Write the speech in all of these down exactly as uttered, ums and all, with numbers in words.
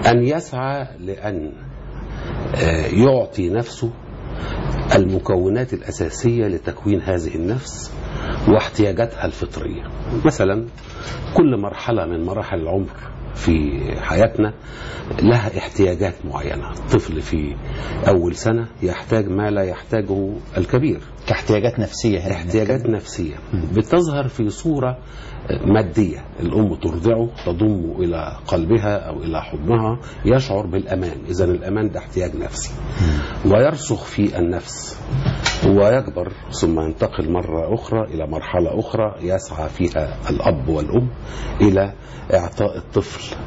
أن يسعى لأن يعطي نفسه المكونات الأساسية لتكوين هذه النفس واحتياجاتها الفطرية. مثلا كل مرحلة من مراحل العمر في حياتنا لها احتياجات معينة. الطفل في أول سنة يحتاج ما لا يحتاجه الكبير كاحتياجات نفسية. هنا احتياجات نفسية بتظهر في صورة مادية. الأم ترضعه، تضم إلى قلبها أو إلى حضنها، يشعر بالأمان. إذن الأمان ده احتياج نفسي ويرسخ في النفس ويكبر، ثم ينتقل مرة أخرى إلى مرحلة أخرى يسعى فيها الأب والأم إلى إعطاء الطفل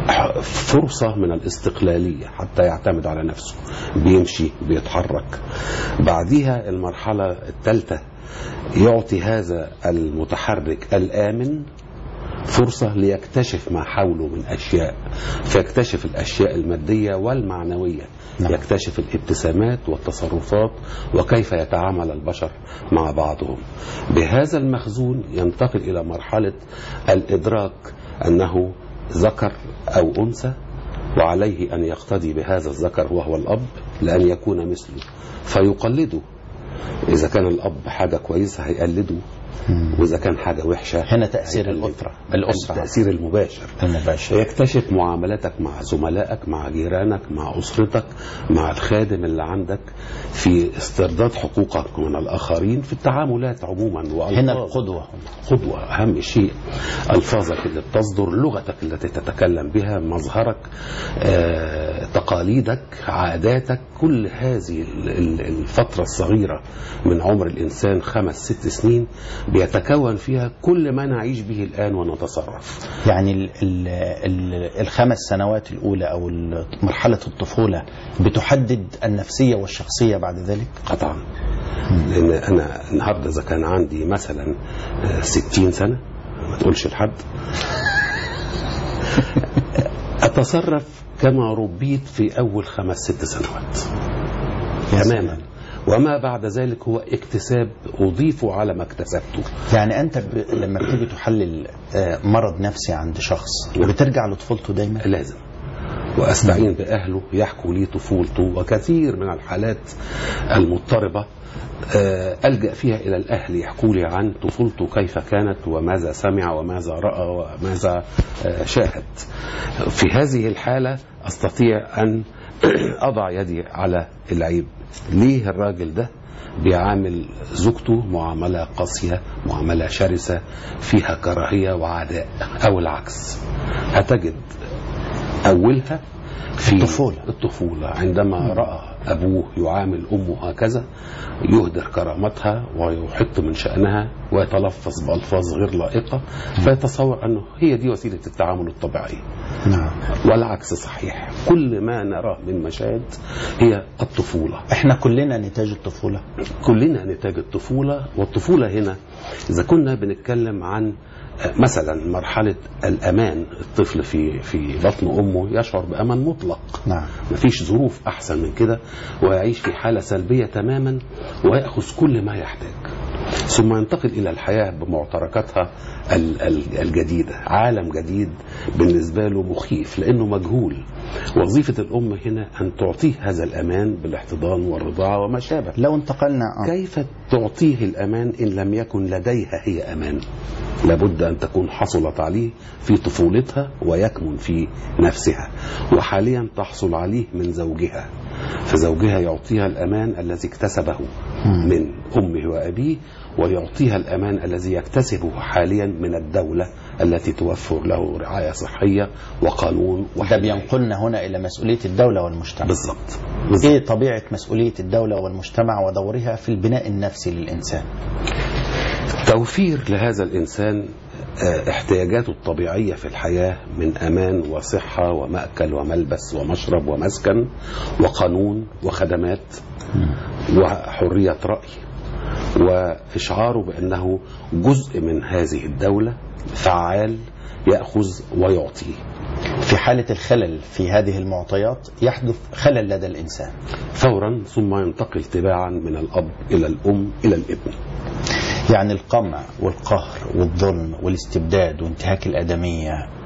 فرصة من الاستقلالية حتى يعتمد على نفسه، بيمشي بيتحرك. بعدها المرحلة الثالثة يعطي هذا المتحرك الآمن فرصة ليكتشف ما حوله من أشياء، فيكتشف الأشياء المادية والمعنوية. نعم. يكتشف الابتسامات والتصرفات وكيف يتعامل البشر مع بعضهم. بهذا المخزون ينتقل إلى مرحلة الإدراك أنه ذكر أو أنثى، وعليه أن يقتدي بهذا الذكر وهو الأب لأن يكون مثله فيقلده. إذا كان الأب حاجة كويسة هيقلده، وإذا كان حاجة وحشة هنا تأثير الأسرة الأسرة التأثير المباشر. المباشر يكتشف معاملتك مع زملائك، مع جيرانك، مع أسرتك، مع الخادم اللي عندك، في استرداد حقوقك من الآخرين، في التعاملات عموما. هنا القدوة قدوة أهم شيء. ألفاظك اللي بتصدر، لغتك التي تتكلم بها، مظهرك، آه، تقاليدك، عاداتك، كل هذه الفترة الصغيرة من عمر الإنسان خمس ست سنين بيتكون فيها كل ما نعيش به الآن ونتصرف. يعني ال ال ال الخمس سنوات الأولى أو مرحلة الطفولة بتحدد النفسية والشخصية بعد ذلك؟ قطعا. لأن أنا النهاردة إذا كان عندي مثلا ستين سنة، ما تقولش لحد، أتصرف كما ربيت في أول خمس ست سنوات تماما، وما بعد ذلك هو اكتساب أضيفه على ما اكتسبته. يعني أنت ب... لما بتيجي تحلل مرض نفسي عند شخص بترجع لطفولته دايما؟ لازم، وأستعين بأهله يحكوا لي طفولته. وكثير من الحالات المضطربة ألجأ فيها إلى الأهل يحكوا لي عن طفولته كيف كانت وماذا سمع وماذا رأى وماذا شاهد. في هذه الحالة أستطيع أن أضع يدي على العيب. ليه الراجل ده بيعامل زوجته معاملة قاسية، معاملة شرسة فيها كراهية وعداء؟ أو العكس، هتجد أولها في الطفولة. الطفولة عندما رأى أبوه يعامل أمه هكذا يهدر كرامتها ويحط من شأنها ويتلفظ بألفاظ غير لائقة، فيتصور أنه هي دي وسيلة التعامل الطبيعية. نعم. والعكس صحيح. كل ما نراه من مشاهد هي الطفولة. احنا كلنا نتاج الطفولة. كلنا نتاج الطفولة. والطفولة هنا إذا كنا بنتكلم عن مثلا مرحلة الأمان، الطفل في في بطن أمه يشعر بأمان مطلق. نعم. مفيش ظروف أحسن من كده، ويعيش في حالة سلبية تماما ويأخذ كل ما يحتاج، ثم ينتقل إلى الحياة بمعتركاتها الجديدة. عالم جديد بالنسبة له مخيف لأنه مجهول. وظيفة الأم هنا أن تعطيه هذا الأمان بالاحتضان والرضاعة وما شابه. لو انتقلنا آه. كيف تعطيه الأمان إن لم يكن لديها هي أمان؟ لابد أن تكون حصلت عليه في طفولتها ويكمن في نفسها، وحاليا تحصل عليه من زوجها، فزوجها يعطيها الأمان الذي اكتسبه من أمه وأبيه، ويعطيها الأمان الذي يكتسبه حاليا من الدولة التي توفر له رعاية صحية وقانون. وده بينقلنا هنا إلى مسؤولية الدولة والمجتمع. بالضبط. إيه طبيعة مسؤولية الدولة والمجتمع ودورها في البناء النفسي للإنسان؟ توفير لهذا الإنسان احتياجاته الطبيعية في الحياة من أمان وصحة ومأكل وملبس ومشرب ومسكن وقانون وخدمات وحرية رأي، وإشعاره بأنه جزء من هذه الدولة فعال يأخذ ويعطي. في حالة الخلل في هذه المعطيات يحدث خلل لدى الإنسان فورا، ثم ينتقل تباعا من الأب إلى الأم إلى الابن. يعني القمع والقهر والظلم والاستبداد وانتهاك الآدمية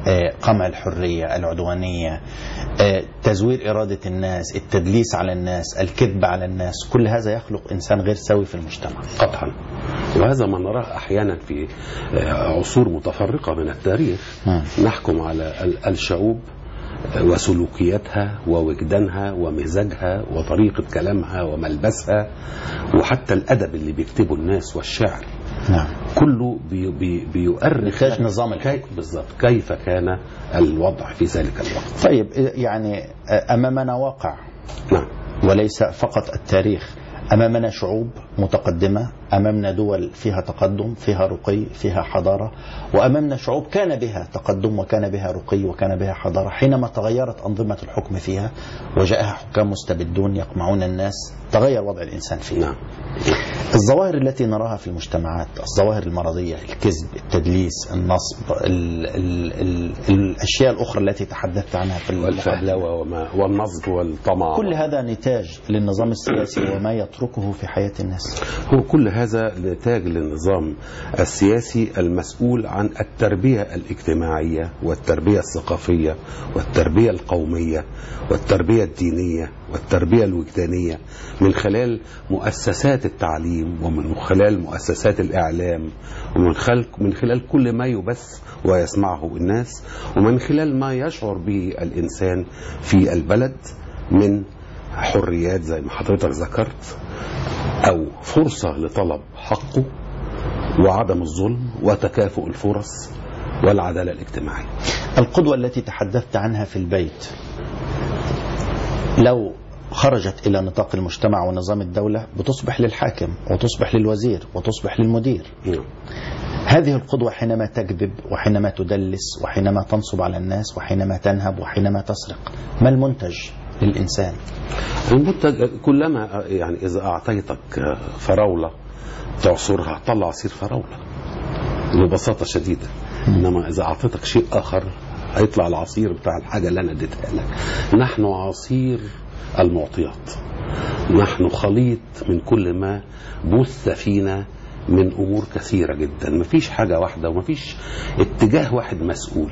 قمع الحرية، العدوانية، تزوير إرادة الناس، التدليس على الناس، الكذب على الناس، كل هذا يخلق إنسان غير سوي في المجتمع قطعا. وهذا ما نراه أحيانا في عصور متفرقة من التاريخ. م. نحكم على الشعوب وسلوكياتها ووجدانها ومزاجها وطريقة كلامها وملبسها وحتى الأدب اللي بيكتبه الناس والشعر. نعم. كله بي بي بيؤرخ نظام الحكم بالضبط كيف كان الوضع في ذلك الوقت. طيب يعني أمامنا واقع. نعم. وليس فقط التاريخ، أمامنا شعوب متقدمة، أمامنا دول فيها تقدم، فيها رقي، فيها حضارة، وأمامنا شعوب كان بها تقدم وكان بها رقي وكان بها حضارة. حينما تغيرت أنظمة الحكم فيها وجاءها حكام مستبدون يقمعون الناس تغير وضع الإنسان فيها. نعم. الظواهر التي نراها في المجتمعات، الظواهر المرضية، الكذب، التدليس، النصب، ال ال ال الأشياء الأخرى التي تحدثت عنها في والفهلوة والنصب والطمع، كل هذا نتاج للنظام السياسي وما يتركه في حياة الناس. هو كل هذا نتاج للنظام السياسي المسؤول عن التربية الاجتماعية والتربية الثقافية والتربية القومية والتربية الدينية والتربية الوجدانية من خلال مؤسسات التعليم ومن خلال مؤسسات الإعلام ومن خلال من خلال كل ما يبث ويسمعه الناس ومن خلال ما يشعر به الإنسان في البلد من حريات زي ما حضرتك ذكرت أو فرصة لطلب حقه وعدم الظلم وتكافؤ الفرص والعدالة الاجتماعية. القدوة التي تحدثت عنها في البيت لو خرجت إلى نطاق المجتمع ونظام الدولة بتصبح للحاكم وتصبح للوزير وتصبح للمدير. نعم. هذه القدوة حينما تكذب وحينما تدلس وحينما تنصب على الناس وحينما تنهب وحينما تسرق، ما المنتج للإنسان؟ المنتج كلما يعني إذا أعطيتك فراولة تعصرها طلع عصير فراولة ببساطة شديدة. إنما إذا أعطيتك شيء آخر هيطلع العصير بتاع الحاجة اللي أنا اديتها لك. نحن عصير المعطيات، نحن خليط من كل ما بث فينا من أمور كثيرة جدا. مفيش حاجة واحدة ومفيش اتجاه واحد مسؤول.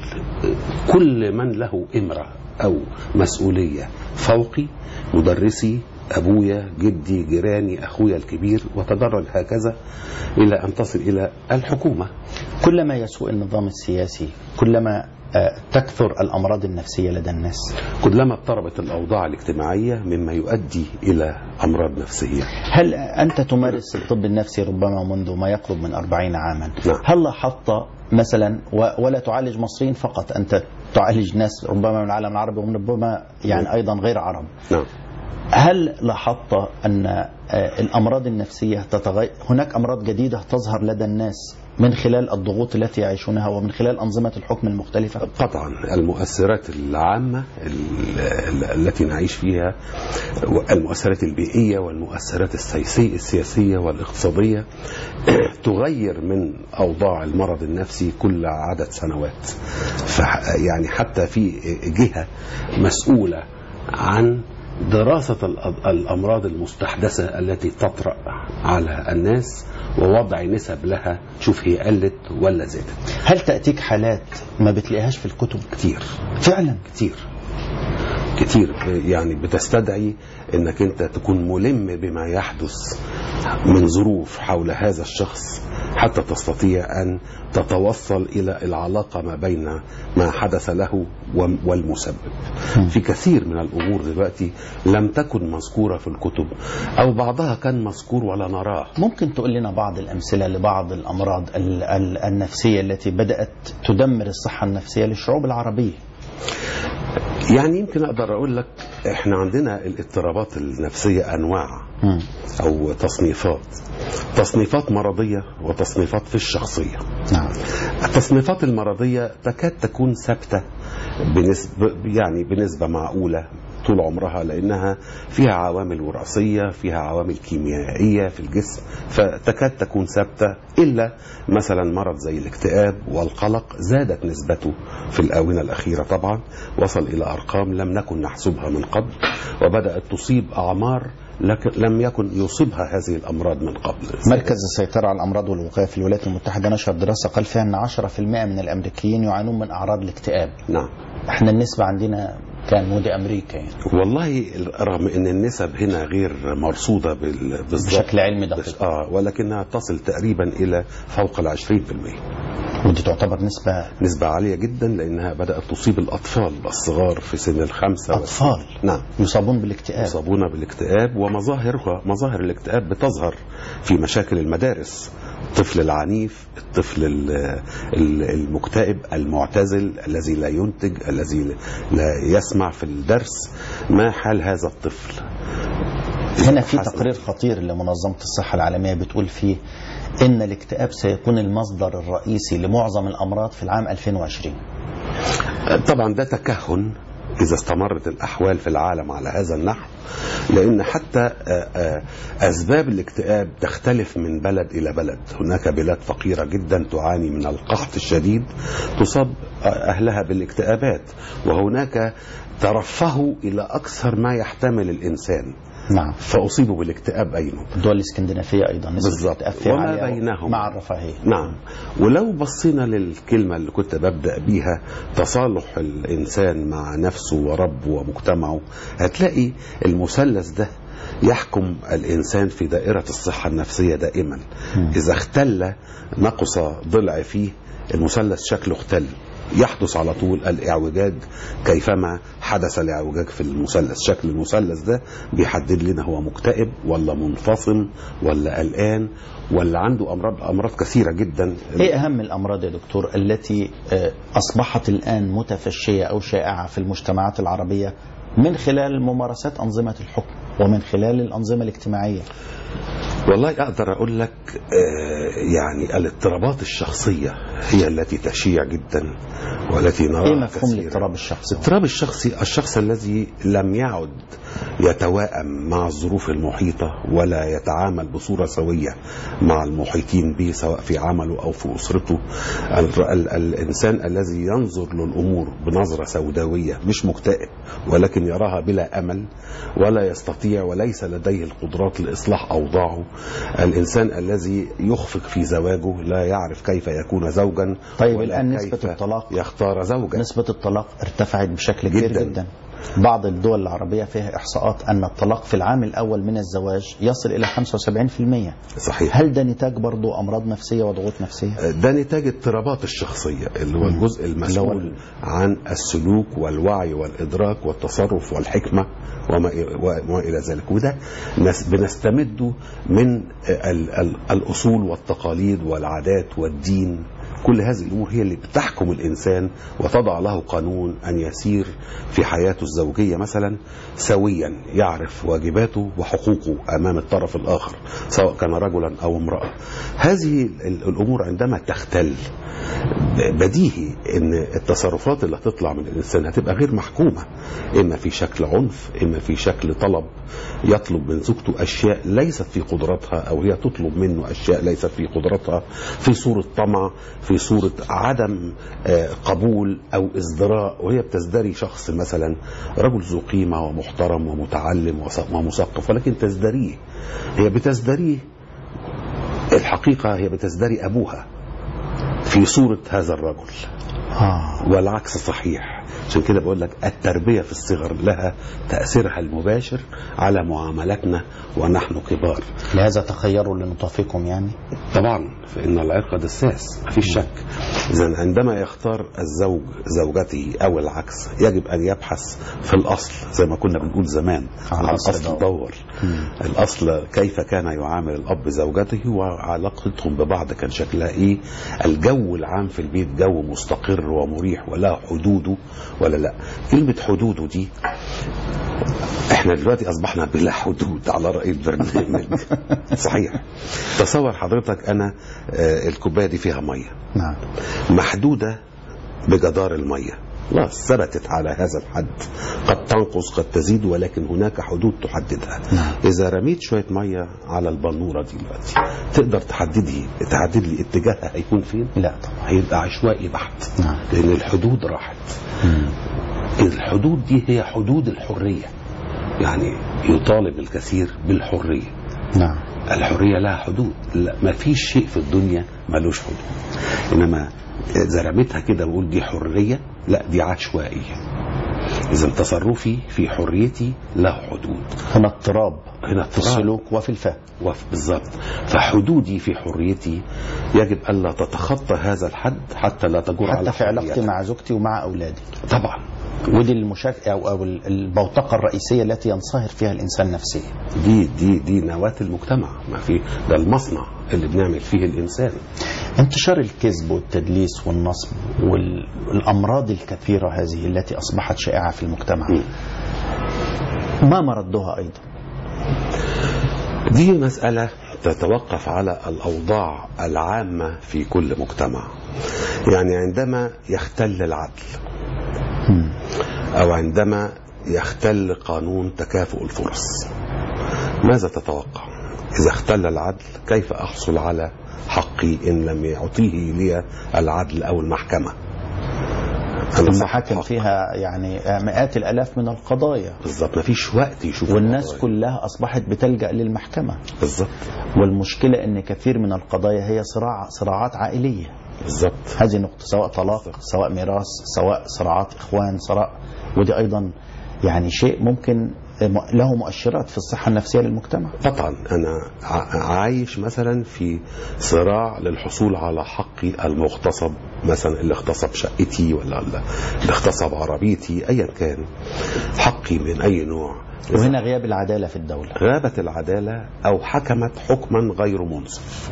كل من له إمرة أو مسؤولية فوقي، مدرسي، أبويا، جدي، جيراني، أخويا الكبير، وتدرج هكذا إلى أن تصل إلى الحكومة. كلما يسوء النظام السياسي كلما تكثر الأمراض النفسية لدى الناس، كلما اضطربت الأوضاع الاجتماعية مما يؤدي إلى أمراض نفسية. هل أنت تمارس الطب النفسي ربما منذ ما يقرب من أربعين عاما؟ نعم. هل لاحظت مثلا، ولا تعالج مصريين فقط، أنت تعالج ناس ربما من العالم العربي وربما يعني نعم. أيضا غير عرب. نعم. هل لاحظت أن الأمراض النفسية تتغير؟ هناك أمراض جديدة تظهر لدى الناس من خلال الضغوط التي يعيشونها ومن خلال أنظمة الحكم المختلفة؟ قطعا المؤثرات العامة التي نعيش فيها، المؤثرات البيئية والمؤثرات السياسية والاقتصادية تغير من أوضاع المرض النفسي كل عدد سنوات. يعني حتى في جهة مسؤولة عن دراسة الأمراض المستحدثة التي تطرأ على الناس ووضع نسب لها، شوف هي قلت ولا زادت. هل تأتيك حالات ما بتلاقيهاش في الكتب؟ كتير فعلا كتير كتير. يعني بتستدعي انك انت تكون ملم بما يحدث من ظروف حول هذا الشخص حتى تستطيع ان تتوصل الى العلاقة ما بين ما حدث له والمسبب. في كثير من الامور دلوقتي لم تكن مذكورة في الكتب او بعضها كان مذكور ولا نراه. ممكن تقول لنا بعض الامثلة لبعض الامراض النفسية التي بدأت تدمر الصحة النفسية للشعوب العربية؟ يعني يمكن أقدر أقول لك إحنا عندنا الاضطرابات النفسية أنواع أو تصنيفات، تصنيفات مرضية وتصنيفات في الشخصية. نعم. التصنيفات المرضية تكاد تكون ثابتة بنسبة يعني بنسبة معقولة طول عمرها، لأنها فيها عوامل وراثية، فيها عوامل كيميائية في الجسم، فتكاد تكون ثابتة. إلا مثلا مرض زي الاكتئاب والقلق زادت نسبته في الآونة الأخيرة، طبعا وصل إلى أرقام لم نكن نحسبها من قبل، وبدأت تصيب أعمار لكن لم يكن يصيبها هذه الأمراض من قبل. مركز السيطرة على الأمراض والوقاية في الولايات المتحدة نشر دراسة قال فيها أن عشرة بالمئة من الأمريكيين يعانون من أعراض الاكتئاب. نعم. احنا النسبة عندنا كان ودي أمريكا يعني. والله رغم أن النسب هنا غير مرصودة بالضبط بشكل علمي دقيق، آه ولكنها تصل تقريبا إلى فوق العشرين بالمئة، ودي تعتبر نسبة نسبة عالية جدا، لأنها بدأت تصيب الأطفال الصغار في سن الخمسة. أطفال والسنة. نعم يصابون بالاكتئاب. يصابون بالاكتئاب، ومظاهرها مظاهر الاكتئاب بتظهر في مشاكل المدارس. الطفل العنيف، الطفل المكتئب المعتزل الذي لا ينتج، الذي لا يسمع في الدرس. ما حال هذا الطفل؟ هنا في تقرير خطير لمنظمة الصحة العالمية بتقول فيه إن الاكتئاب سيكون المصدر الرئيسي لمعظم الأمراض في العام ألفين وعشرين. طبعا ده تكهن إذا استمرت الأحوال في العالم على هذا النحو، لأن حتى أسباب الاكتئاب تختلف من بلد إلى بلد. هناك بلاد فقيرة جدا تعاني من القحط الشديد تصاب أهلها بالاكتئابات، وهناك ترفهوا إلى أكثر ما يحتمل الإنسان. نعم. فأصيبوا بالاكتئاب أيضا. الدول الإسكندنافية أيضا بالضبط، وما بينهم مع الرفاهية. نعم. ولو بصينا للكلمة اللي كنت ببدأ بيها، تصالح الإنسان مع نفسه وربه ومجتمعه، هتلاقي المثلث ده يحكم الإنسان في دائرة الصحة النفسية دائما. م. إذا اختل نقص ضلع فيه المثلث شكله اختل، يحدث على طول الاعوجاج. كيفما حدث الاعوجاج في المثلث، شكل المثلث ده بيحدد لنا هو مكتئب ولا منفصل ولا قلقان ولا عنده امراض امراض كثيره جدا. ايه اهم الامراض يا دكتور التي اصبحت الان متفشيه او شائعه في المجتمعات العربيه من خلال ممارسات انظمه الحكم ومن خلال الانظمه الاجتماعيه؟ والله أقدر أقول لك يعني الاضطرابات الشخصية هي التي تشيع جدا والتي نراها. إيه مفهوم الاضطراب الشخصي؟ الاضطراب الشخصي الشخص الذي لم يعد يتوائم مع الظروف المحيطة ولا يتعامل بصورة سوية مع المحيطين به سواء في عمله أو في أسرته. ال ال الإنسان الذي ينظر للأمور بنظرة سوداوية، مش مكتئب ولكن يراها بلا أمل ولا يستطيع وليس لديه القدرات لإصلاح أوضاعه. الإنسان الذي يخفق في زواجه، لا يعرف كيف يكون زوجا. طيب الآن نسبة الطلاق يختار زوجا، نسبة الطلاق ارتفعت بشكل كبير جدا, جدا. بعض الدول العربية فيها إحصاءات أن الطلاق في العام الأول من الزواج يصل إلى خمسة وسبعين بالمئة. صحيح. هل ده نتاج برضو أمراض نفسية وضغوط نفسية؟ ده نتاج اضطرابات الشخصية اللي هو الجزء المسؤول عن السلوك والوعي والإدراك والتصرف والحكمة وما إلى ذلك. وده بنستمده من ال ال الأصول والتقاليد والعادات والدين. كل هذه الأمور هي اللي بتحكم الإنسان وتضع له قانون أن يسير في حياته الزوجية مثلا سويا، يعرف واجباته وحقوقه أمام الطرف الآخر سواء كان رجلا أو امرأة. هذه الأمور عندما تختل بديهي ان التصرفات اللي هتطلع من الانسان هتبقى غير محكومة، اما في شكل عنف، اما في شكل طلب، يطلب من زوجته اشياء ليست في قدرتها او هي تطلب منه اشياء ليست في قدرتها، في صورة طمع، في صورة عدم قبول او ازدراء، وهي بتزدري شخص مثلا رجل ذو قيمة ومحترم ومتعلم ومثقف ولكن تزدريه. هي بتزدريه الحقيقة، هي بتزدري ابوها في صورة هذا الرجل. آه. والعكس صحيح. عشان كده بقول لك التربية في الصغر لها تأثيرها المباشر على معاملتنا ونحن كبار. لهذا تخيروا لنطافكم يعني؟ طبعا، فإن العرق دساس، مفيش شك. إذن عندما يختار الزوج زوجته أو العكس يجب أن يبحث في الأصل زي ما كنا بنقول زمان عن الأصل دور. الأصل كيف كان يعامل الأب زوجته وعلاقتهم ببعض كان شكلها إيه، الجو العام في البيت جو مستقر ومريح ولا حدوده ولا لا. كلمة حدوده دي احنا دلوقتي اصبحنا بلا حدود على رأي البرنامج. صحيح. تصور حضرتك انا آه الكوبايه دي فيها ميه، نعم، محدوده بجدار الميه، خلاص ثبتت على هذا الحد، قد تنقص قد تزيد ولكن هناك حدود تحددها. نعم. اذا رميت شويه ميه على البنوره دي دلوقتي تقدر تحددي تحدد لي اتجاهها هيكون فين؟ لا طبعا، هيبقى عشوائي بحت. نعم. لان الحدود راحت. مم. الحدود دي هي حدود الحريه. يعني يطالب الكثير بالحرية. نعم. الحرية لها حدود، لا ما فيش شيء في الدنيا ملوش حدود. إنما زرمتها كده وقول دي حرية، لا دي عشوائية. إذا تصرفي في حريتي له حدود. هنا اضطراب هنا في السلوك وفي الفهم. بالضبط. فحدودي في حريتي يجب ألا تتخطى هذا الحد حتى لا تجر على حتى في علاقتي حريتك. مع زوجتي ومع أولادي. طبعا. ودي المشاك أو أو البوتقة الرئيسية التي ينصهر فيها الإنسان نفسيا. دي دي دي نواة المجتمع، ما في ده المصنع اللي بنعمل فيه الإنسان. انتشار الكذب والتدليس والنصب والأمراض الكثيرة هذه التي أصبحت شائعة في المجتمع، م. ما مردها أيضا؟ دي مسألة تتوقف على الأوضاع العامة في كل مجتمع. يعني عندما يختل العدل أو عندما يختل قانون تكافؤ الفرص، ماذا تتوقع؟ إذا اختل العدل كيف أحصل على حقي إن لم يعطيه لي العدل أو المحكمة؟ المحاكم فيها يعني مئات الآلاف من القضايا. بالضبط. ما فيش وقت يشوف والناس القضايا. كلها أصبحت بتلجأ للمحكمة. بالضبط. والمشكلة إن كثير من القضايا هي صراع صراعات عائلية. بالضبط. هذه نقطة، سواء طلاق، بالزبط. سواء ميراث، سواء صراعات إخوان، صراع. ودي أيضا يعني شيء ممكن له مؤشرات في الصحة النفسية للمجتمع. طبعا أنا عايش مثلا في صراع للحصول على حقي المغتصب، مثلا اللي اغتصب شقتي ولا اللي اغتصب عربيتي، أيا كان حقي من أي نوع. وهنا غياب العدالة في الدولة. غابت العدالة أو حكمت حكما غير منصف.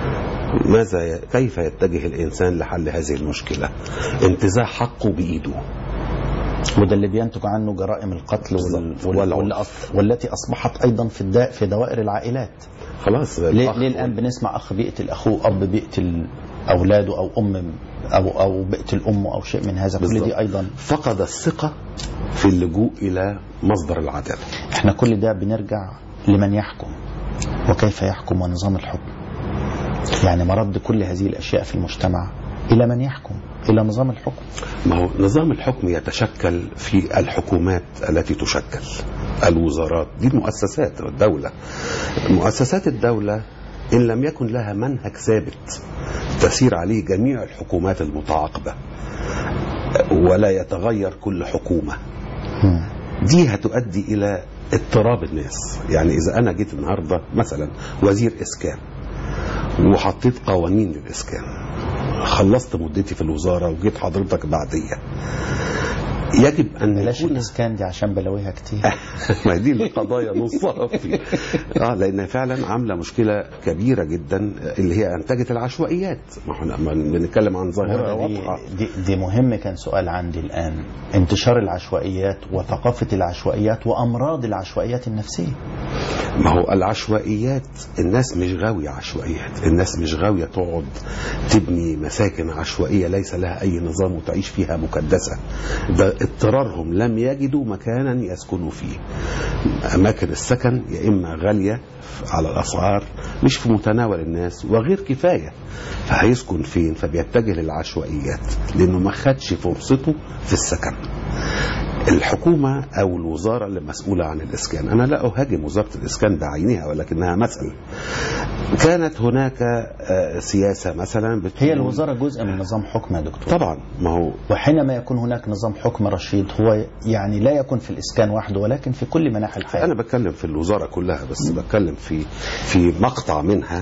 ماذا كيف يتجه الإنسان لحل هذه المشكلة؟ انتزاع حقه بإيده. وده اللي بينتج عنه جرائم القتل وال... وال... والتي أصبحت أيضا في الدا... في دوائر العائلات. خلاص. ليه, ليه الآن بنسمع أخ بيقتل أخوه، أب بيقتل أولاده، أو أم أو أو بيقتل أمه أو شيء من هذا. كل دي أيضا فقد الثقة في اللجوء إلى مصدر العدالة. احنا كل ده بنرجع لمن يحكم وكيف يحكم ونظام الحكم. يعني مرد كل هذه الأشياء في المجتمع إلى من يحكم، إلى نظام الحكم. ما هو نظام الحكم يتشكل في الحكومات التي تشكل، الوزارات، دي المؤسسات الدولة. مؤسسات الدولة إن لم يكن لها منهج ثابت تسير عليه جميع الحكومات المتعاقبة ولا يتغير كل حكومة، دي هتؤدي إلى اضطراب الناس. يعني إذا أنا جيت النهاردة مثلا وزير إسكان وحطيت قوانين للإسكان، خلصت مدتي في الوزارة وجيت حضرتك بعدية، يجب أن بلاش الإسكان دي عشان بلاويها كتير. ما دي القضايا نصها في اه لأنها فعلا عاملة مشكلة كبيرة جدا اللي هي أنتجت العشوائيات. ما احنا بنتكلم عن ظاهرة واضحة. دي, دي مهم. كان سؤال عندي الآن، انتشار العشوائيات وثقافة العشوائيات وأمراض العشوائيات النفسية. ما هو العشوائيات الناس مش غاوية عشوائيات، الناس مش غاوية تقعد تبني مساكن عشوائية ليس لها أي نظام وتعيش فيها مكدسة. ده اضطرارهم، لم يجدوا مكانا يسكنوا فيه. أماكن السكن يا إما غالية على الأسعار مش في متناول الناس وغير كفاية، فهيسكن فين؟ فبيتجه للعشوائيات لأنه ما خدش فرصته في السكن. الحكومة أو الوزارة اللي مسؤولة عن الإسكان، أنا لا أهاجم وزارة الإسكان بعينها ولكنها مثل. كانت هناك سياسة مثلا بت... هي الوزارة جزء من نظام حكم يا دكتور. طبعا. ما هو وحينما يكون هناك نظام حكم رشيد هو يعني لا يكون في الإسكان وحده ولكن في كل مناحي الحياة. أنا بتكلم في الوزارة كلها، بس بتكلم في في مقطع منها.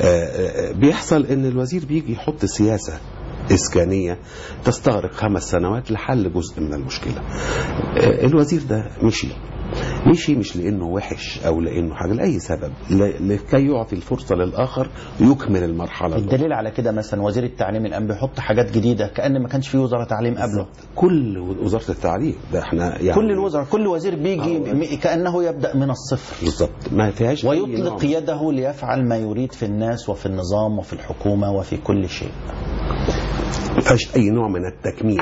بيحصل إن الوزير بيجي يحط سياسة إسكانية تستغرق خمس سنوات لحل جزء من المشكلة. الوزير ده مشي مشي مش لأنه وحش أو لأنه حاجة، لأي سبب، لكي يعطي الفرصة للآخر ويكمل المرحلة. الدليل على كده مثلا وزير التعليم الآن بيحط حاجات جديدة كأن ما كانش في وزارة تعليم قبله. كل وزارة التعليم ده احنا يعني كل الوزراء، كل وزير بيجي كأنه يبدأ من الصفر بالضبط، ما فيهاش ويطلق يده ليفعل ما يريد في الناس وفي النظام وفي الحكومة وفي كل شيء. ما فيهاش أي نوع من التكميل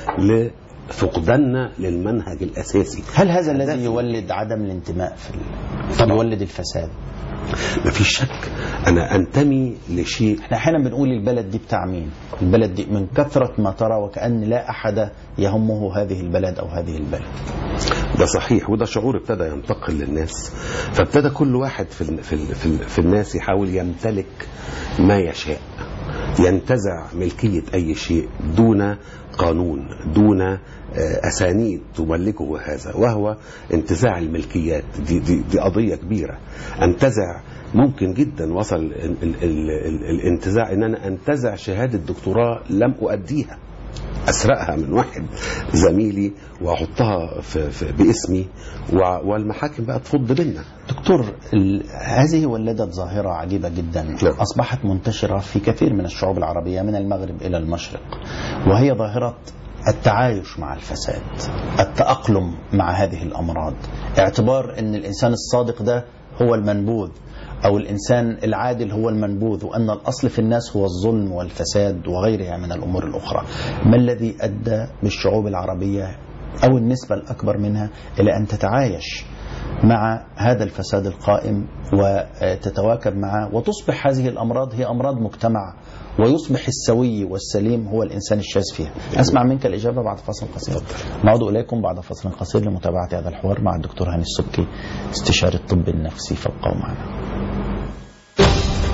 لفقداننا للمنهج الأساسي. هل هذا الذي يولد عدم الانتماء في ال... يولد الفساد؟ ما فيش شك. أنا أنتمي لشيء. احنا أحيانا بنقول البلد دي بتاع مين؟ البلد دي من كثرة ما ترى وكأن لا أحد يهمه هذه البلد أو هذه البلد. ده صحيح، وده شعور ابتدى ينتقل للناس، فابتدى كل واحد في ال في ال في, ال في الناس يحاول يمتلك ما يشاء، ينتزع ملكية أي شيء دون قانون، دون أسانيد تملكه هذا، وهو انتزاع الملكيات. دي, دي, دي قضية كبيرة. انتزع ممكن جدا وصل ال ال ال ال الانتزاع ان انا انتزع شهادة دكتوراه لم أؤديها، أسرقها من واحد زميلي وأحطها في في باسمي، والمحاكم بقى تفض بينا. دكتور، هذه ولدت ظاهرة عجيبة جدا. نعم. أصبحت منتشرة في كثير من الشعوب العربية من المغرب إلى المشرق، وهي ظاهرة التعايش مع الفساد، التأقلم مع هذه الأمراض، اعتبار أن الإنسان الصادق ده هو المنبوذ، أو الإنسان العادل هو المنبوذ، وأن الأصل في الناس هو الظلم والفساد وغيرها من الأمور الأخرى. ما الذي أدى بالشعوب العربية أو النسبة الأكبر منها إلى أن تتعايش مع هذا الفساد القائم وتتواكب معه، وتصبح هذه الأمراض هي أمراض مجتمع، ويصبح السوي والسليم هو الإنسان الشاذ فيها؟ أسمع منك الإجابة بعد فصل قصير. نعود إليكم بعد فصل قصير لمتابعة هذا الحوار مع الدكتور هاني السبكي، استشاري الطب النفسي. فابقوا معنا.